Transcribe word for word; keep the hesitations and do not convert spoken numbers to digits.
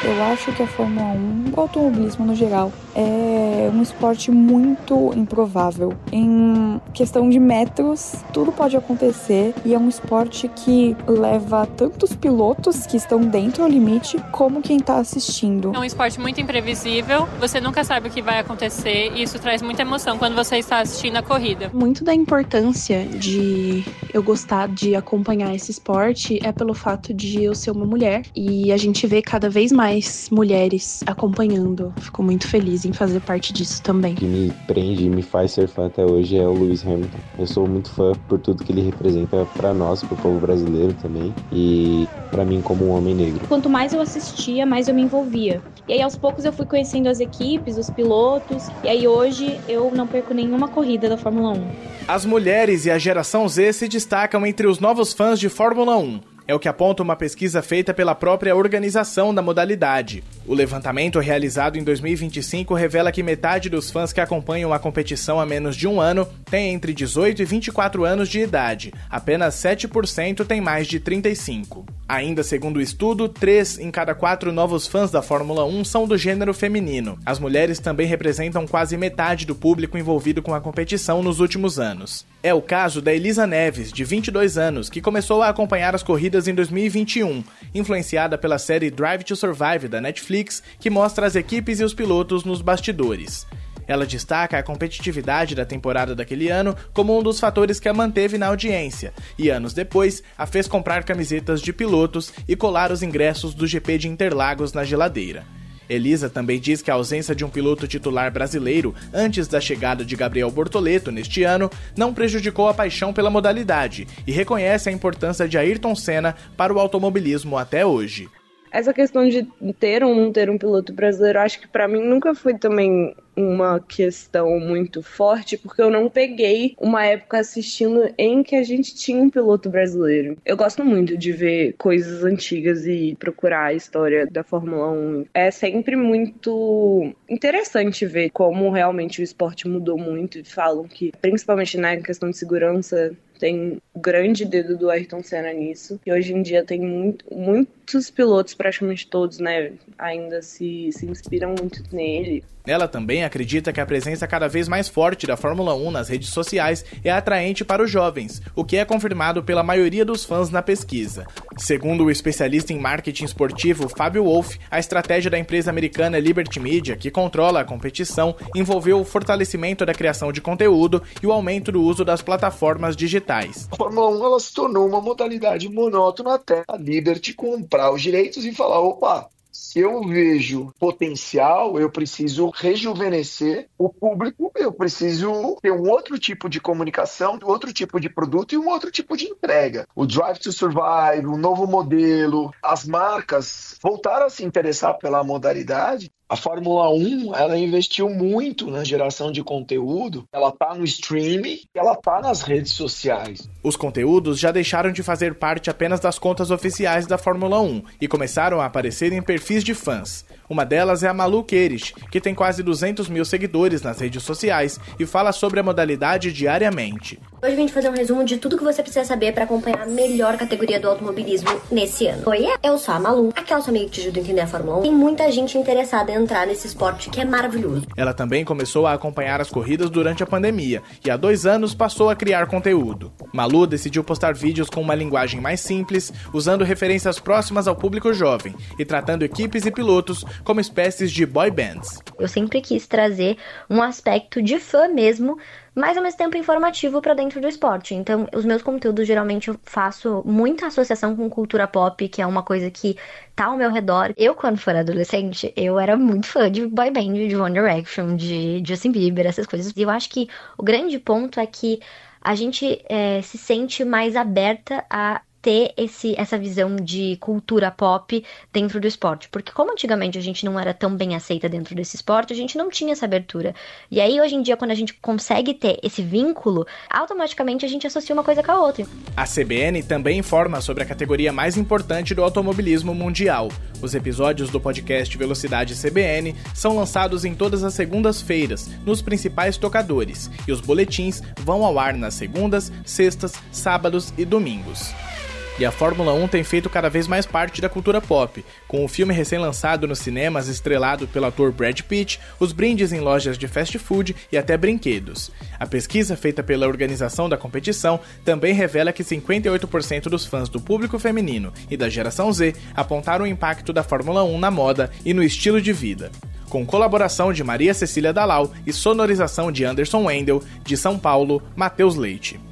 Eu acho que a Fórmula um, o automobilismo no geral, é um esporte muito improvável. Em questão de metros, tudo pode acontecer e é um esporte que leva tantos pilotos que estão dentro do limite como quem está assistindo. É um esporte muito imprevisível, você nunca sabe o que vai acontecer e isso traz muita emoção quando você está assistindo a corrida. Muito da importância de eu gostar de acompanhar esse esporte é pelo fato de eu ser uma mulher e a gente vê cada vez mais mulheres acompanhando. Fico muito feliz em fazer parte disso também. O que me prende e me faz ser fã até hoje é o Lewis Hamilton. Eu sou muito fã por tudo que ele representa para nós, pro povo brasileiro também, e para mim como um homem negro. Quanto mais eu assistia, mais eu me envolvia. E aí aos poucos eu fui conhecendo as equipes, os pilotos, e aí hoje eu não perco nenhuma corrida da Fórmula um. As mulheres e a geração Z se destacam entre os novos fãs de Fórmula um. É o que aponta uma pesquisa feita pela própria organização da modalidade. O levantamento realizado em dois mil e vinte e cinco revela que metade dos fãs que acompanham a competição há menos de um ano tem entre dezoito e vinte e quatro anos de idade. Apenas sete por cento tem mais de trinta e cinco. Ainda segundo o estudo, três em cada quatro novos fãs da Fórmula um são do gênero feminino. As mulheres também representam quase metade do público envolvido com a competição nos últimos anos. É o caso da Elisa Neves, de vinte e dois anos, que começou a acompanhar as corridas em dois mil e vinte e um, influenciada pela série Drive to Survive da Netflix, que mostra as equipes e os pilotos nos bastidores. Ela destaca a competitividade da temporada daquele ano como um dos fatores que a manteve na audiência, e anos depois a fez comprar camisetas de pilotos e colar os ingressos do G P de Interlagos na geladeira. Elisa também diz que a ausência de um piloto titular brasileiro antes da chegada de Gabriel Bortoleto neste ano não prejudicou a paixão pela modalidade e reconhece a importância de Ayrton Senna para o automobilismo até hoje. Essa questão de ter ou não ter um piloto brasileiro, acho que pra mim nunca foi também uma questão muito forte, porque eu não peguei uma época assistindo em que a gente tinha um piloto brasileiro. Eu gosto muito de ver coisas antigas e procurar a história da Fórmula um. É sempre muito interessante ver como realmente o esporte mudou muito. Falam que, principalmente na questão de segurança, tem o grande dedo do Ayrton Senna nisso. E hoje em dia tem muito, muitos pilotos, praticamente todos, né, ainda se, se inspiram muito nele. Ela também acredita que a presença cada vez mais forte da Fórmula um nas redes sociais é atraente para os jovens, o que é confirmado pela maioria dos fãs na pesquisa. Segundo o especialista em marketing esportivo Fábio Wolff, a estratégia da empresa americana Liberty Media, que controla a competição, envolveu o fortalecimento da criação de conteúdo e o aumento do uso das plataformas digitais. A Fórmula um ela se tornou uma modalidade monótona até a Liberty comprar os direitos e falar, opa, se eu vejo potencial, eu preciso rejuvenescer o público, eu preciso ter um outro tipo de comunicação, outro tipo de produto e um outro tipo de entrega. O Drive to Survive, o novo modelo, as marcas voltaram a se interessar pela modalidade. A Fórmula um, ela investiu muito na geração de conteúdo, ela tá no streaming, ela tá nas redes sociais. Os conteúdos já deixaram de fazer parte apenas das contas oficiais da Fórmula um e começaram a aparecer em perfis de fãs. Uma delas é a Malu Queires, que tem quase duzentos mil seguidores nas redes sociais e fala sobre a modalidade diariamente. Hoje a gente vai fazer um resumo de tudo que você precisa saber para acompanhar a melhor categoria do automobilismo nesse ano. Oi, eu sou a Malu, aquela sua amiga que te ajuda a entender a Fórmula um. Tem muita gente interessada em entrar nesse esporte que é maravilhoso. Ela também começou a acompanhar as corridas durante a pandemia e há dois anos passou a criar conteúdo. Malu decidiu postar vídeos com uma linguagem mais simples, usando referências próximas ao público jovem e tratando equipes e pilotos como espécies de boy bands. Eu sempre quis trazer um aspecto de fã mesmo, mas ao mesmo tempo informativo para dentro do esporte. Então, os meus conteúdos geralmente eu faço muita associação com cultura pop, que é uma coisa que tá ao meu redor. Eu, quando for adolescente, eu era muito fã de boy band, de One Direction, de Justin Bieber, essas coisas. E eu acho que o grande ponto é que a gente é, se sente mais aberta a ter esse, essa visão de cultura pop dentro do esporte. Porque como antigamente a gente não era tão bem aceita dentro desse esporte, a gente não tinha essa abertura. E aí, hoje em dia, quando a gente consegue ter esse vínculo, automaticamente a gente associa uma coisa com a outra. A C B N também informa sobre a categoria mais importante do automobilismo mundial. Os episódios do podcast Velocidade C B N são lançados em todas as segundas-feiras, nos principais tocadores, e os boletins vão ao ar nas segundas, sextas, sábados e domingos. E a Fórmula um tem feito cada vez mais parte da cultura pop, com o filme recém-lançado nos cinemas estrelado pelo ator Brad Pitt, os brindes em lojas de fast food e até brinquedos. A pesquisa feita pela organização da competição também revela que cinquenta e oito por cento dos fãs do público feminino e da geração Z apontaram o impacto da Fórmula um na moda e no estilo de vida. Com colaboração de Maria Cecília Dalal e sonorização de Anderson Wendel, de São Paulo, Matheus Leite.